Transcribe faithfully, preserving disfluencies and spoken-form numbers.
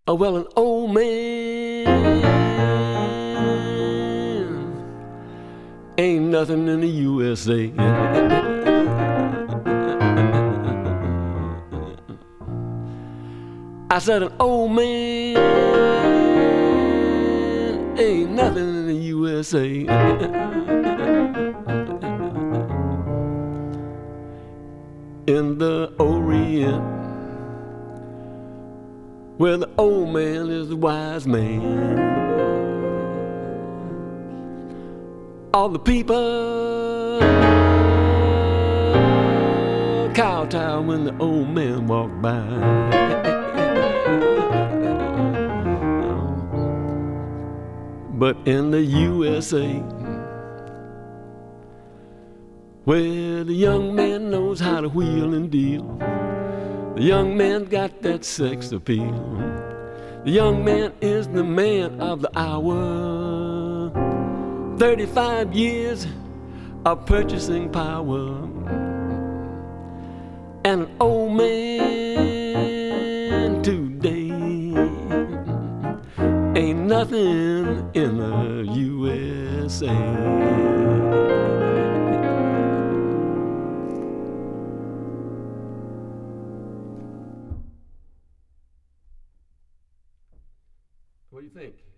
Oh, well, an old man ain't nothing in the U S A. I said an old man ain't nothing in the U S A. In the Orient, where the old man is the wise man, all the people kowtow when the old man walk by. But in the U S A, where the young man knows how to wheel and deal, the young man got that sex appeal. The young man is the man of the hour. Thirty-five years of purchasing power, and an old man today ain't nothing in the U S A. What do you think?